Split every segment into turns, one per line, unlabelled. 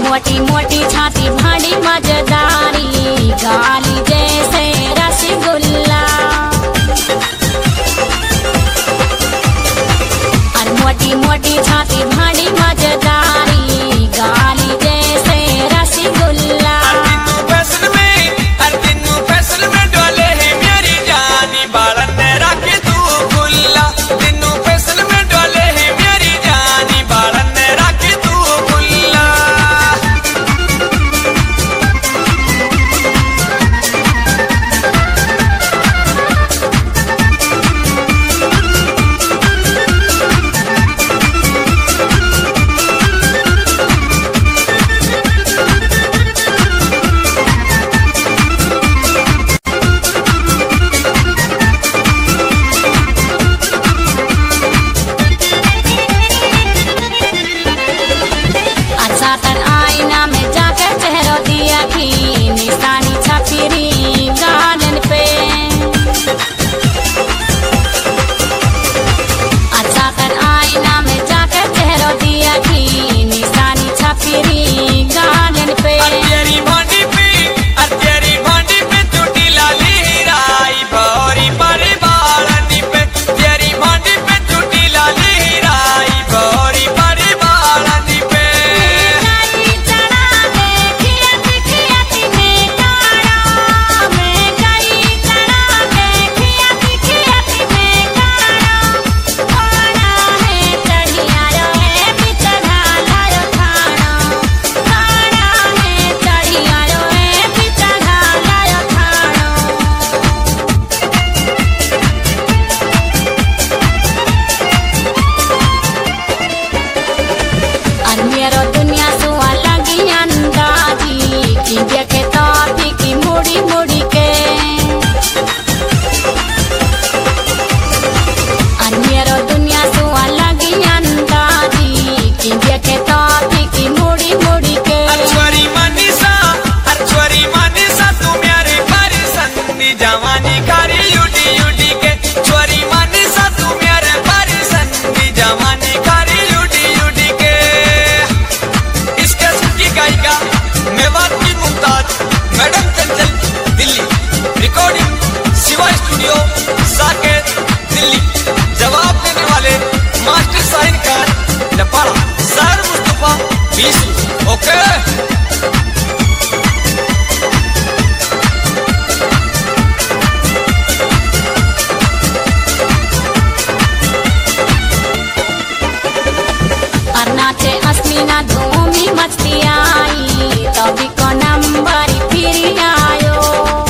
मोटी मोटी छाती भाड़ी मजेदारी, गाली जैसे रसगुल्ला। और मोटी मोटी छाती भाड़ी मजेदारी, गाली जैसे रसगुल्ला। निशानी छपरी गार्डन पे अच्छा कर आईना में जाकर चेहरा दिया थी, निशानी छपरी गार्डन पे।
तेरी भांडी पे चोटी लाली हीराई भौरी बड़ी बालनी पे, तेरी भांडी पे चोटी लाली हीराई भौरी बड़ी बालनी पे।
मेरो दुनिया सुआ लगी अंदाजी, की देखे तापी की मुड़ी मुड़ी के। और मेरो दुनिया सुआ लगी अंदाजी, की देखे तापी की मुड़ी मुड़ी के।
छोरी मनीषा तू मेरे परिसंदी जवानी कारी युडी युडी के। छोरी मनीषा तू मेरे परिसंदी जवानी कारी युडी युडी के। गायिका मेवात की Mumtaz madam Chanchal Delhi, recording Shiva studio Saket Delhi. जवाब देने वाले master Sahin Khan Nepal, sir Mustafa BC. Okay
और नाचे अस्मिना धूमी मचती आई, तभी को नंबर फिर आयो।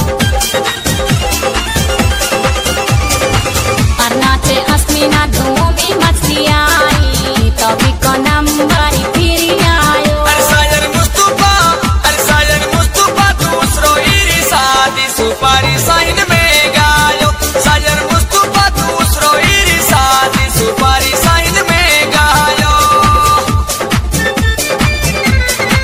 और नाचे अस्मिना धूमी मचती आई, तभी को नंबर फिर आयो।
मुस्तफा दूसरो इरी शादी सुपारी साइन में गायो। साजर मुस्तफा दूसरो इरी शादी सुपारी साइन में गायो।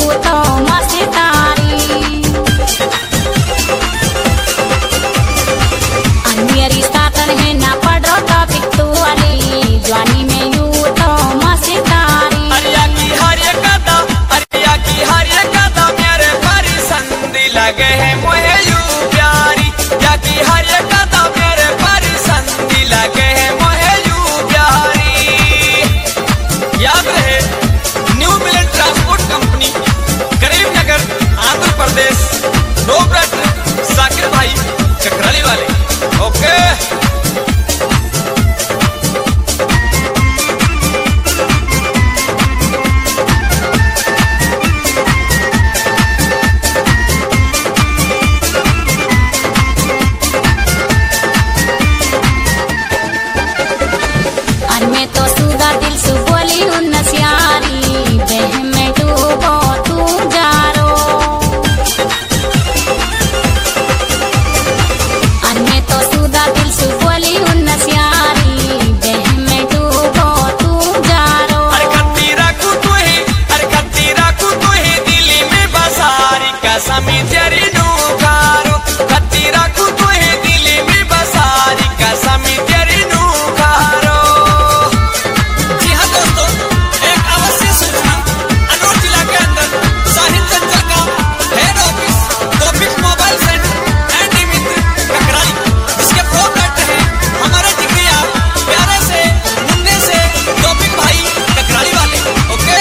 तो मस्ती तारी मेरी सातन है ना पढ़ो टॉपिक तू वाली जवानी में यू तो मस्ती तारी
अरिया की हरिया कदा अरिया की हरिया कदा मेरे परी संधि लगे है मोहे यू प्यारी या की हरिया कदा मेरे परी संधि लगे है मोहे यू प्यारी याद रहे new Milan transport company Karimnagar Andhra Pradesh Robert Sakir भाई चक्राली वाले ओके
मैं तो सुधा दिल से बोली हूँ नसियारी बहन में डूबो तू जारो मैं तो सुधा दिल से बोली हूँ नसियारी बहन में डूबो तू जारो
अरे खत्ती राखू तू ही दिल्ली में बसारी कसमी तेरी नूकारो खत्ती राखू तू ही दिल्ली में बसारी कसमी तेरी नूकारो जी हाँ दोस्तों एक अवश्य सूचना अनूर जिला के अंदर साहिल चंचल का head office topic mobile centre Andy मित्र ककराली जिसके प्रोडक्ट हैं हमारे जिगरिया प्यारे से मुन्ने से टॉपिक भाई ककराली वाले ओके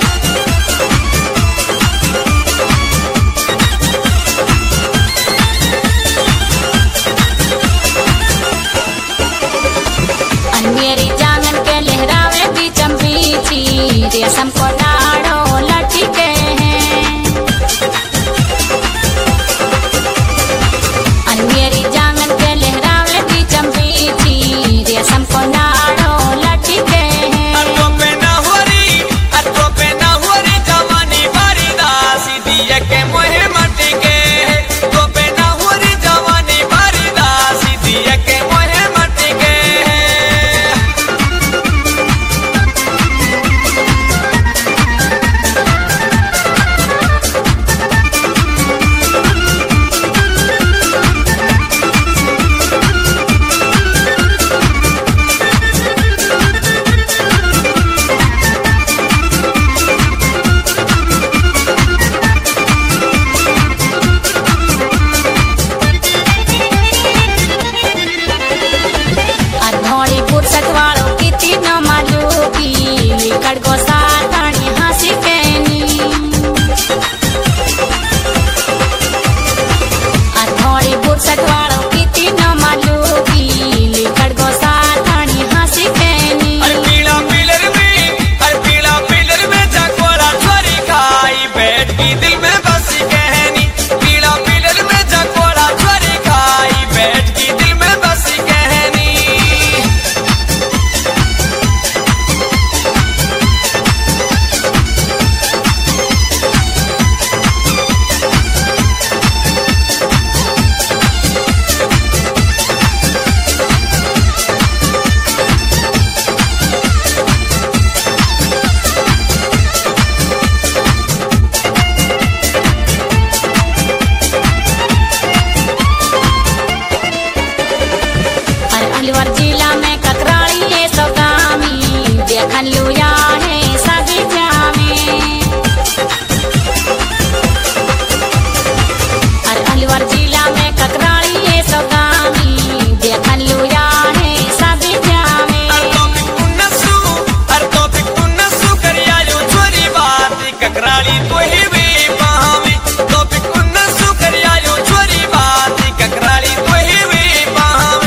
मेरी जांगन के लहरावे बीचम बीची रेशम को डाढ़ो लटके हैं मेरी जांगन के लहरावे बीचम बीची रेशम को डाढ़ो लटके हैं
अतो पे ना होरी जवानी बारी दासी दिए के मोहे मटी के तो पे ना होरी जवानी बारी दासी दिए के मोहे मटी के
अधोड़ी पुरसत वालों की तीनों मालूकी लिकड़ को साथानी हंसी कहनी अधोड़ी पुरसत वालों की तीनों मालूकी लिकड़ को साथानी हंसी कहनी
अरे पीला पिलर में जगोड़ा छोरी खाई बैठ की दिल में बसी कहनी पीला पिलर में जगोड़ा छोरी खाई बैठ की दिल में बसी कहनी
अलवर जिला में ककराली ये सौगामी देखन लुया है सभी जामे अलवर जिला में ककराली ये सौगामी देखन लुया है सभी जामे
अर टॉपिक उन्नसू करिया जो छोरी बात ककराली तो ही भी पावे टॉपिक उन्नसू करिया जो छोरी बात ककराली तो ही भी पावे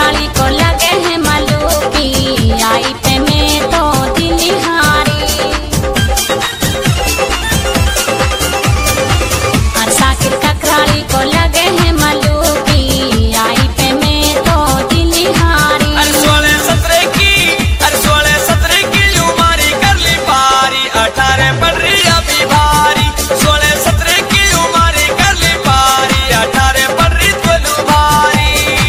ककराली को लगे हैं मलूकी आई पे में तो दिल्ली हारी और साकिर ककराली को लगे हैं मलूकी आई पे में तो दिल्ली हारी
अरे 16-17 की उमारी कर ली पारी 18 पड़ रही अभी भारी 16-17 की उमारी कर ली पारी 18 पड़ रही तोलू भारी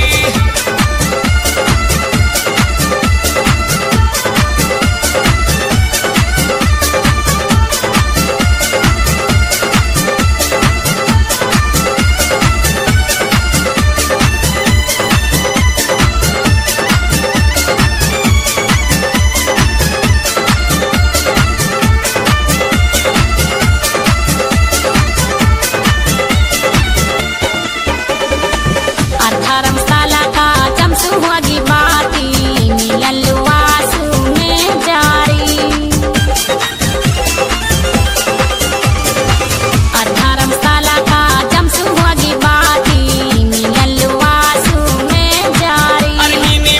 और धर्मशाला का जमसू होगी बाती मिलन लुआसू में जारी और धर्मशाला का जमसू होगी बाती मिलन लुआसू में जारी
अरहिनी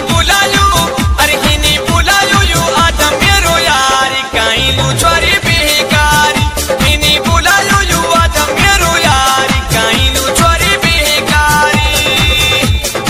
बुलायू यू आदम मेरो यारी काई लू छोरी बेकारी हिनी बुलायू यू आदम मेरो यारी काई लू छोरी बेकारी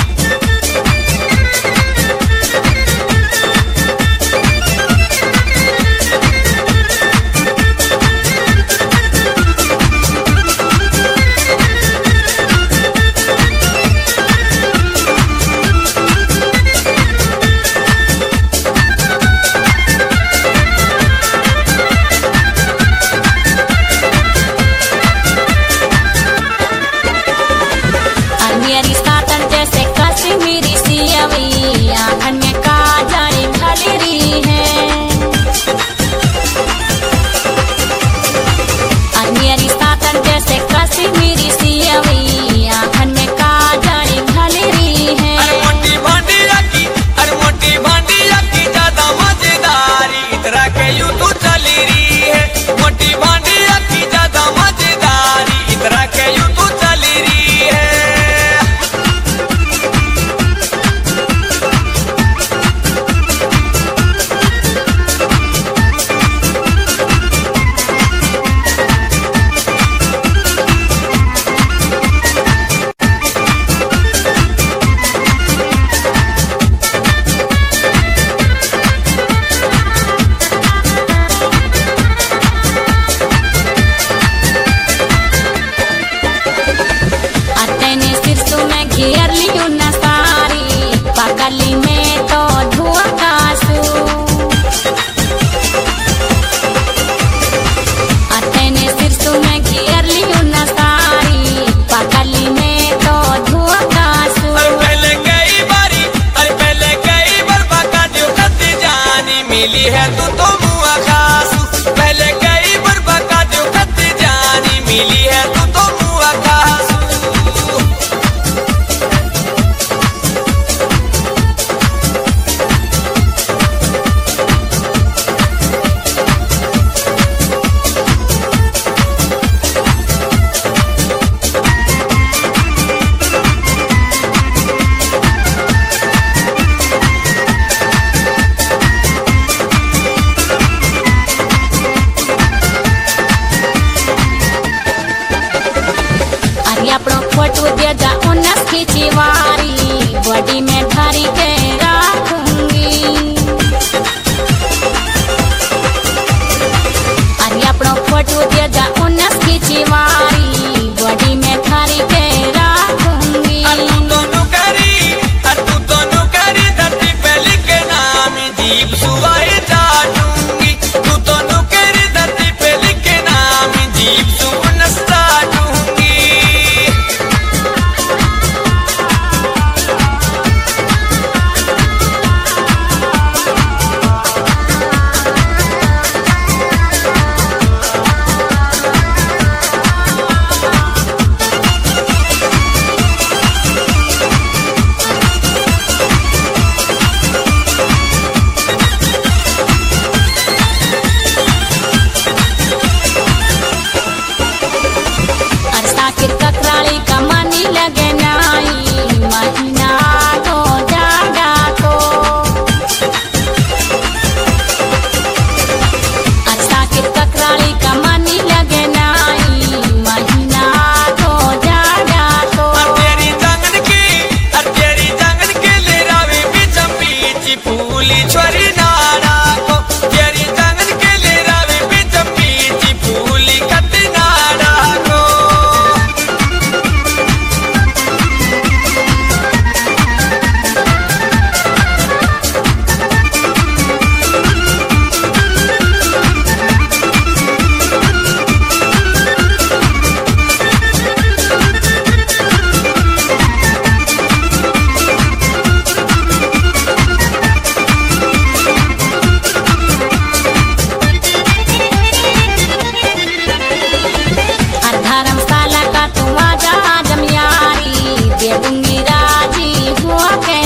बलमुआ के